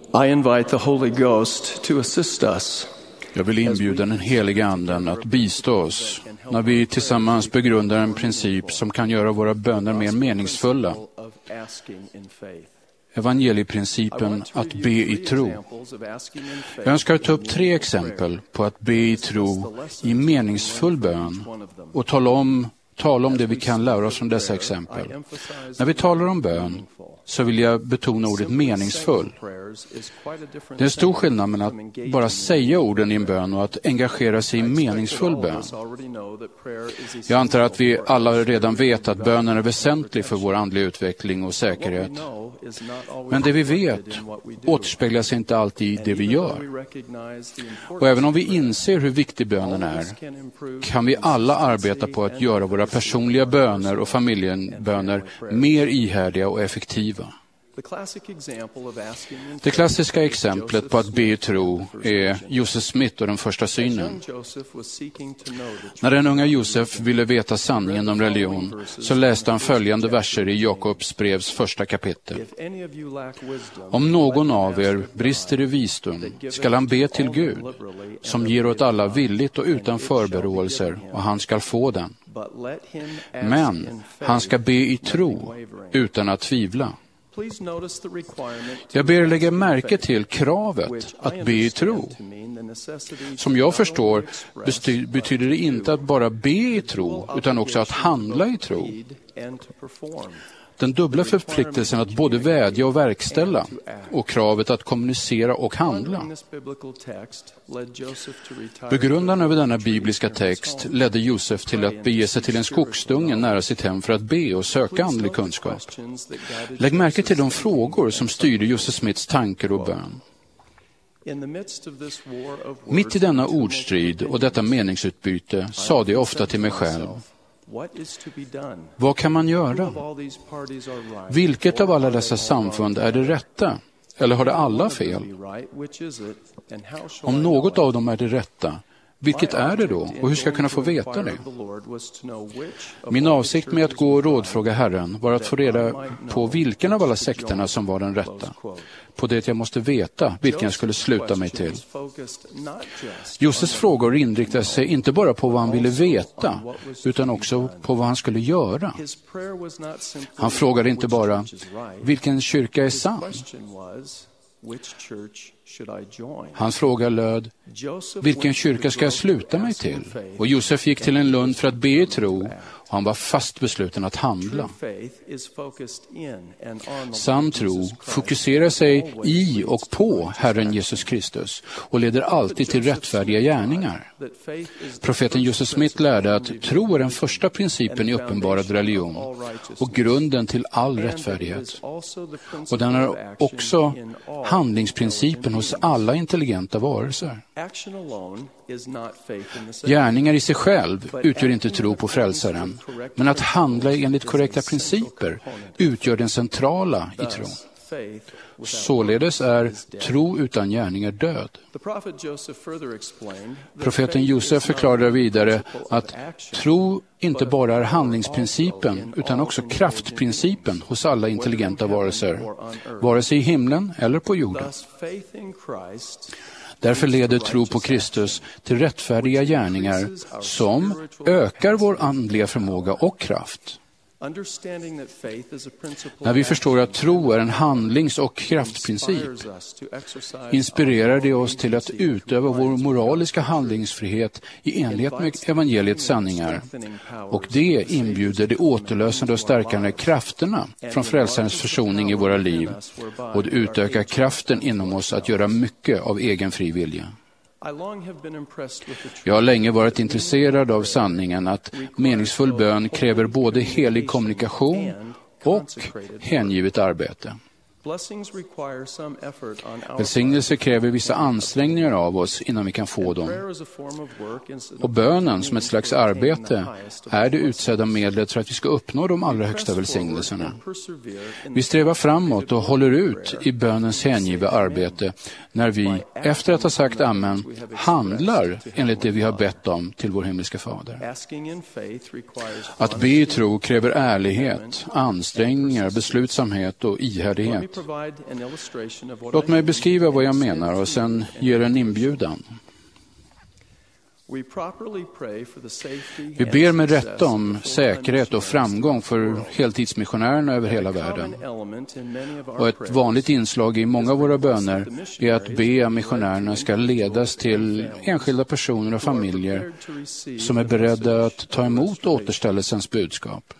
I invite the Holy Ghost to assist us. Jag vill inbjuda den heliga anden att bistå oss när vi tillsammans begrundar en princip som kan göra våra böner mer meningsfulla. Evangelieprincipen att be i tro. Jag önskar ta upp 3 exempel på att be i tro i meningsfull bön och tala om det vi kan lära oss från dessa exempel. När vi talar om bön så vill jag betona ordet meningsfull. Det är en stor skillnad mellan att bara säga orden i en bön och att engagera sig i meningsfull bön. Jag antar att vi alla redan vet att bönen är väsentlig för vår andliga utveckling och säkerhet. Men det vi vet återspeglas inte alltid i det vi gör. Och även om vi inser hur viktig bönen är, kan vi alla arbeta på att göra våra personliga böner och familjeböner mer ihärdiga och effektiva. Det klassiska exemplet på att be i tro är Josef Smith och den första synen. När den unga Josef ville veta sanningen om religion så läste han följande verser i Jakobs brevs första kapitel. Om någon av er brister i visdom skall han be till Gud, som ger åt alla villigt och utan förberåelser, och han skall få den. Men han ska be i tro utan att tvivla. Jag ber lägga märke till kravet att be i tro. Som jag förstår betyder det inte att bara be i tro utan också att handla i tro. Den dubbla förpliktelsen att både vädja och verkställa och kravet att kommunicera och handla. Begrundan över denna bibliska text ledde Josef till att bege sig till en skogsdunge nära sitt hem för att be och söka andlig kunskap. Lägg märke till de frågor som styrde Josef Smiths tankar och bön. Mitt i denna ordstrid och detta meningsutbyte sade jag ofta till mig själv: vad kan man göra? Vilket av alla dessa samfund är det rätta? Eller har det alla fel? Om något av dem är det rätta, vilket är det då? Och hur ska jag kunna få veta det? Min avsikt med att gå och rådfråga Herren var att få reda på vilken av alla sekterna som var den rätta. På det jag måste veta vilken jag skulle sluta mig till. Josefs frågor inriktade sig inte bara på vad han ville veta, utan också på vad han skulle göra. Han frågade inte bara, vilken kyrka är sann? Hans fråga löd, vilken kyrka ska jag sluta mig till? Och Josef gick till en lund för att be i tro, och han var fast besluten att handla. Sann tro fokuserar sig i och på Herren Jesus Kristus och leder alltid till rättfärdiga gärningar. Profeten Josef Smith lärde att tro är den första principen i uppenbarad religion och grunden till all rättfärdighet. Och den är också handlingsprincipen hos alla intelligenta varelser. Gärningar i sig själv utgör inte tro på frälsaren, men att handla enligt korrekta principer utgör den centrala i tron. Således är tro utan gärningar död. Profeten Josef förklarar vidare att tro inte bara är handlingsprincipen utan också kraftprincipen hos alla intelligenta varelser, vare sig i himlen eller på jorden. Därför leder tro på Kristus till rättfärdiga gärningar som ökar vår andliga förmåga och kraft. När vi förstår att tro är en handlings- och kraftprincip inspirerar det oss till att utöva vår moraliska handlingsfrihet i enlighet med evangeliets sanningar, och det inbjuder de återlösande och stärkande krafterna från frälsarens försoning i våra liv, och det utökar kraften inom oss att göra mycket av egen fri vilja. Jag har länge varit intresserad av sanningen att meningsfull bön kräver både helig kommunikation och hängivet arbete. Välsignelse kräver vissa ansträngningar av oss innan vi kan få dem. Och bönen som ett slags arbete är det utsedda medlet för att vi ska uppnå de allra högsta välsignelserna. Vi strävar framåt och håller ut i bönens hängiva arbete när vi efter att ha sagt amen, handlar enligt det vi har bett om till vår himmelske Fader. Att be i tro kräver ärlighet, ansträngningar, beslutsamhet och ihärdighet. Låt mig beskriva vad jag menar och sen ge en inbjudan. Vi ber med rätta om säkerhet och framgång för heltidsmissionärerna över hela världen. Och ett vanligt inslag i många av våra böner är att be att missionärerna ska ledas till enskilda personer och familjer som är beredda att ta emot återställelsens budskap.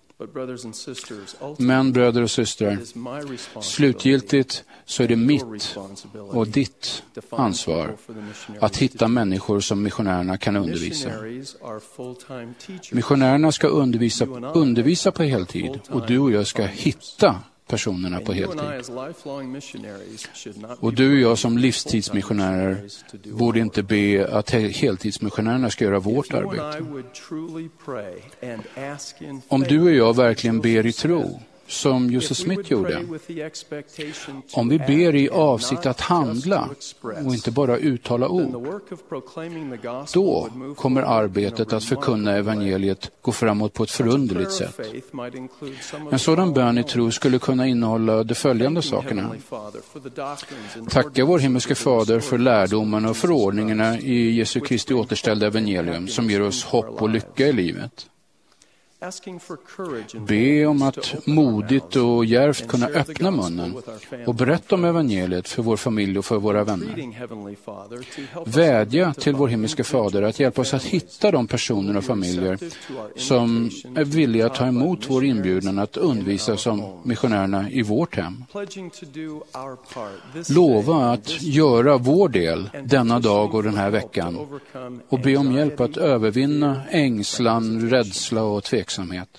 Men bröder och systrar, slutgiltigt så är det mitt och ditt ansvar att hitta människor som missionärerna kan undervisa. Missionärerna ska undervisa på heltid och du och jag ska hitta personerna på heltid. Och du och jag som livstidsmissionärer borde inte be att heltidsmissionärerna ska göra vårt arbete. Om du och jag verkligen ber i tro, som Joseph Smith gjorde, om vi ber i avsikt att handla och inte bara uttala ord, då kommer arbetet att förkunna evangeliet gå framåt på ett förunderligt sätt. En sådan bön i tro skulle kunna innehålla de följande sakerna. Tacka vår himmelske Fader för lärdomarna och förordningarna i Jesu Kristi återställda evangelium som ger oss hopp och lycka i livet. Be om att modigt och djärvt kunna öppna munnen och berätta om evangeliet för vår familj och för våra vänner. Vädja till vår himmelske Fader att hjälpa oss att hitta de personer och familjer som är villiga att ta emot vår inbjudan att undervisa som missionärerna i vårt hem. Lova att göra vår del denna dag och den här veckan och be om hjälp att övervinna ängslan, rädsla och tveksamhet.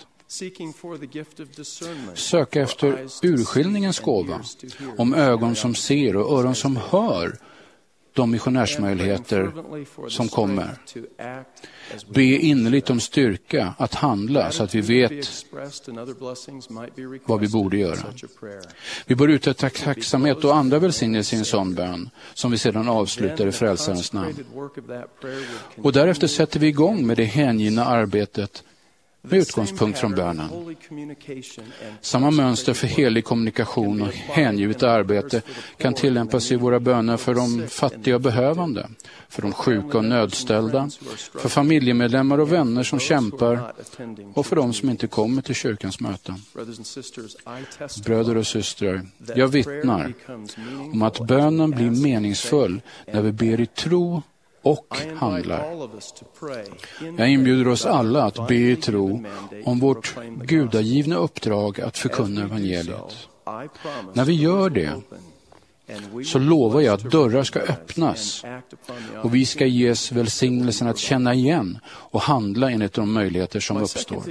Söka efter urskiljningens gåva, om ögon som ser och öron som hör de missionärsmöjligheter som kommer. Be innerligt om styrka att handla så att vi vet vad vi borde göra. Vi bör utöva tacksamhet och andra välsignelser i en sån bön som vi sedan avslutar i frälsarens namn. Och därefter sätter vi igång med det hängivna arbetet med utgångspunkt från bönen. Samma mönster för helig kommunikation och hängivet arbete kan tillämpas i våra böner för de fattiga och behövande, för de sjuka och nödställda, för familjemedlemmar och vänner som kämpar och för de som inte kommer till kyrkans möten. Bröder och systrar, jag vittnar om att bönen blir meningsfull när vi ber i tro och handlar. Jag inbjuder oss alla att be i tro om vårt gudagivna uppdrag att förkunna evangeliet. När vi gör det så lovar jag att dörrar ska öppnas och vi ska ges välsignelsen att känna igen och handla enligt de möjligheter som uppstår.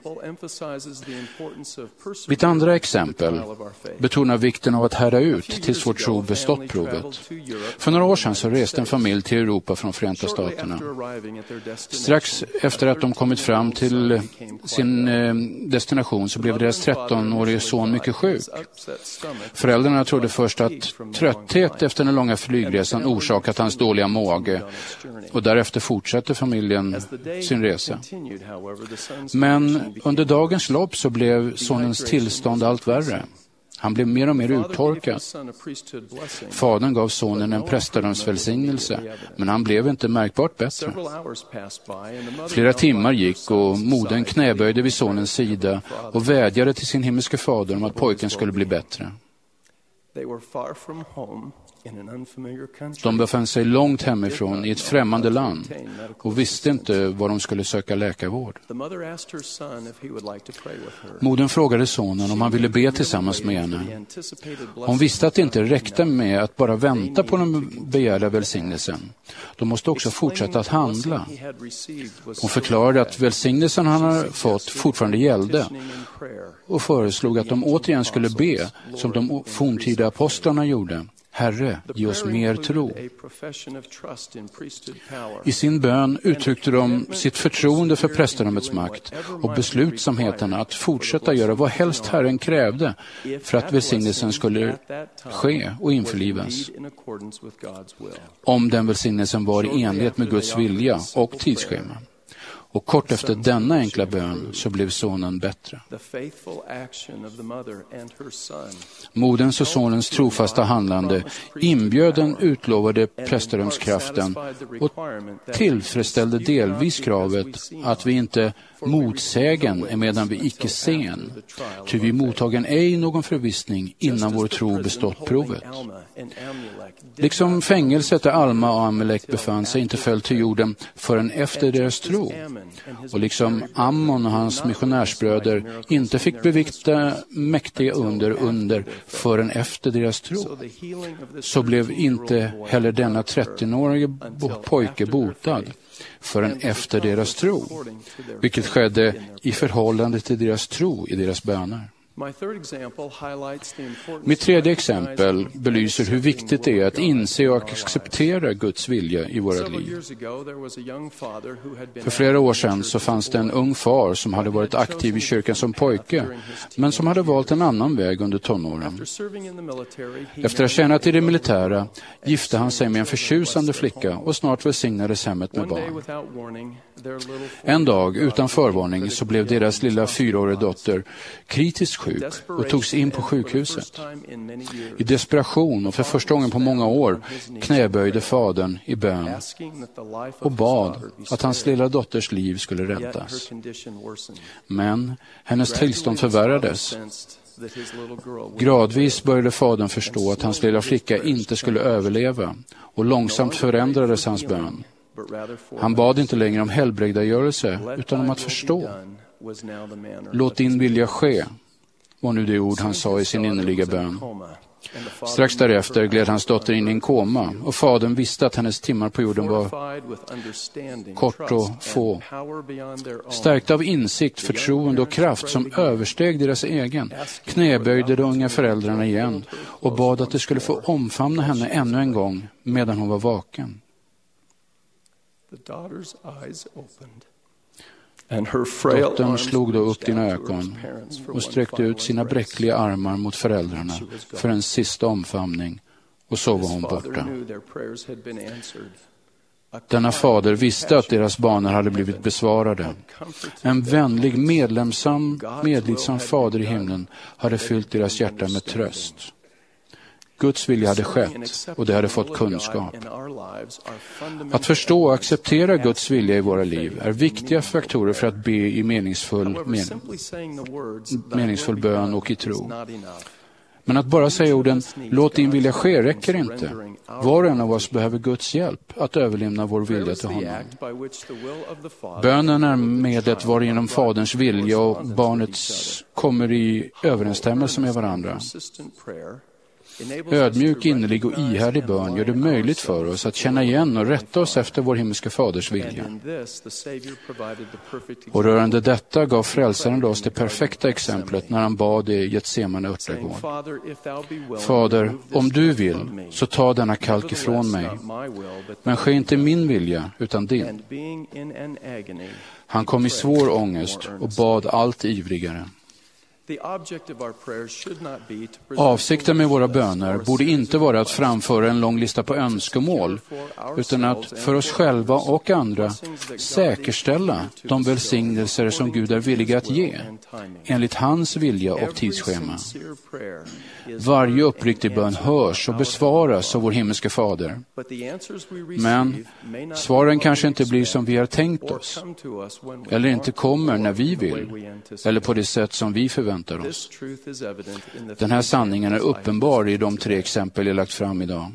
Mitt andra exempel betonar vikten av att härda ut tills vår tro bestått provet. För några år sedan så reste en familj till Europa från Förenta Staterna. Strax efter att de kommit fram till sin destination så blev deras 13-årige son mycket sjuk. Föräldrarna trodde först att trötthet efter den långa flygresan orsakat hans dåliga mage och därefter fortsatte familjen sin resa. Men under dagens lopp så blev sonens tillstånd allt värre. Han blev mer och mer uttorkad. Fadern gav sonen en prästadöms välsignelse, men han blev inte märkbart bättre. Flera timmar gick och modern knäböjde vid sonens sida och vädjade till sin himmelske fader om att pojken skulle bli bättre. De befann sig långt hemifrån i ett främmande land och visste inte var de skulle söka läkarvård. Modern frågade sonen om han ville be tillsammans med henne. Hon visste att det inte räckte med att bara vänta på den begärda välsignelsen. De måste också fortsätta att handla. Hon förklarade att välsignelsen han hade fått fortfarande gällde och föreslog att de återigen skulle be som de forntida apostlarna gjorde. Herre, ge oss mer tro. I sin bön uttryckte de sitt förtroende för prästerumets makt och beslutsamheten att fortsätta göra vad helst Herren krävde för att välsignelsen skulle ske och införlivas. Om den välsignelsen var i enlighet med Guds vilja och tidsschema. Och kort efter denna enkla bön så blev sonen bättre. Moderns och sonens trofasta handlande inbjöd den utlovade prästerumskraften och tillfredsställde delvis kravet att vi inte motsägen emedan vi icke sen, ty vi mottagen ej någon förvissning innan vår tro bestått provet. Liksom fängelset där Alma och Amalek befann sig inte föll till jorden förrän efter deras tro. Och liksom Ammon och hans missionärsbröder inte fick bevikta mäktiga under förrän efter deras tro, så blev inte heller denna 13-årige pojke botad förrän efter deras tro, vilket skedde i förhållande till deras tro i deras böner. Mitt tredje exempel belyser hur viktigt det är att inse och acceptera Guds vilja i våra liv. För flera år sedan så fanns det en ung far som hade varit aktiv i kyrkan som pojke, men som hade valt en annan väg under tonåren. Efter att ha tjänat i det militära gifte han sig med en förtjusande flicka och snart välsignades hemmet med barn. En dag utan förvarning så blev deras lilla 4-åriga dotter kritiskt sjuk och togs in på sjukhuset. I desperation och för första gången på många år knäböjde fadern i bön och bad att hans lilla dotters liv skulle räddas. Men hennes tillstånd förvärrades. Gradvis började fadern förstå att hans lilla flicka inte skulle överleva och långsamt förändrades hans bön. Han bad inte längre om helbrägdagörelse utan om att förstå. Låt din vilja ske, var nu det ord han sa i sin innerliga bön. Strax därefter gled hans dotter in i en koma och fadern visste att hennes timmar på jorden var kort och få. Stärkt av insikt, förtroende och kraft som översteg deras egen knäböjde de unga föräldrarna igen och bad att de skulle få omfamna henne ännu en gång medan hon var vaken. Dottern slog då upp dina ögon och sträckte ut sina bräckliga armar mot föräldrarna för en sista omfamning, och så var hon borta. Denna fader visste att deras böner hade blivit besvarade. En vänlig, medlidsam fader i himlen hade fyllt deras hjärta med tröst. Guds vilja hade skett och de hade fått kunskap. Att förstå och acceptera Guds vilja i våra liv är viktiga faktorer för att be i meningsfull bön och i tro. Men att bara säga orden låt din vilja ske räcker inte. Var och en av oss behöver Guds hjälp att överlämna vår vilja till honom. Bönen är medlet varigenom faderns vilja och barnets kommer i överensstämmelse med varandra. Ödmjuk, innerlig och ihärdig bön gör det möjligt för oss att känna igen och rätta oss efter vår himmelske faders vilja. Och rörande detta gav frälsaren oss det perfekta exemplet när han bad i Getsemane örtagård. Fader, om du vill så ta denna kalk ifrån mig, men ske inte min vilja utan din. Han kom i svår ångest och bad allt ivrigare. Avsikten med våra böner borde inte vara att framföra en lång lista på önskemål, utan att för oss själva och andra säkerställa de välsignelser som Gud är villig att ge, enligt hans vilja och tidsschema. Varje uppriktig bön hörs och besvaras av vår himmelske fader. Men svaren kanske inte blir som vi har tänkt oss, eller inte kommer när vi vill, eller på det sätt som vi förväntar oss. Den här sanningen är uppenbar i de 3 exempel jag lagt fram idag.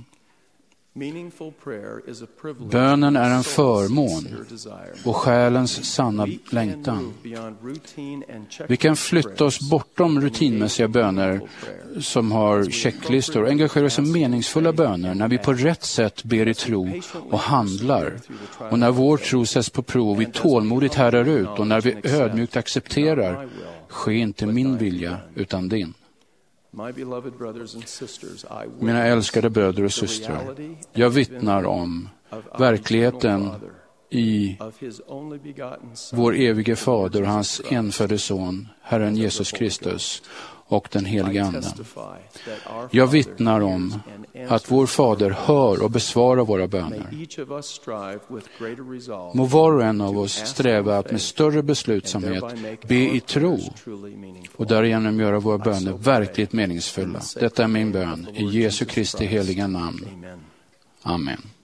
Bönen är en förmån och själens sanna längtan. Vi kan flytta oss bortom rutinmässiga böner som har checklistor och engagera oss i meningsfulla böner när vi på rätt sätt ber i tro och handlar, och när vår tro sätts på prov vi tålmodigt härdar ut, och när vi ödmjukt accepterar ske inte min vilja utan din. Mina älskade bröder och systrar, jag vittnar om verkligheten i vår evige Fader och hans enfödde Son, Herren Jesus Kristus och den helige Ande. Jag vittnar om att vår Fader hör och besvarar våra böner. Må var och en av oss sträva att med större beslutsamhet be i tro och därigenom göra våra böner verkligt meningsfulla. Detta är min bön i Jesu Kristi heliga namn. Amen.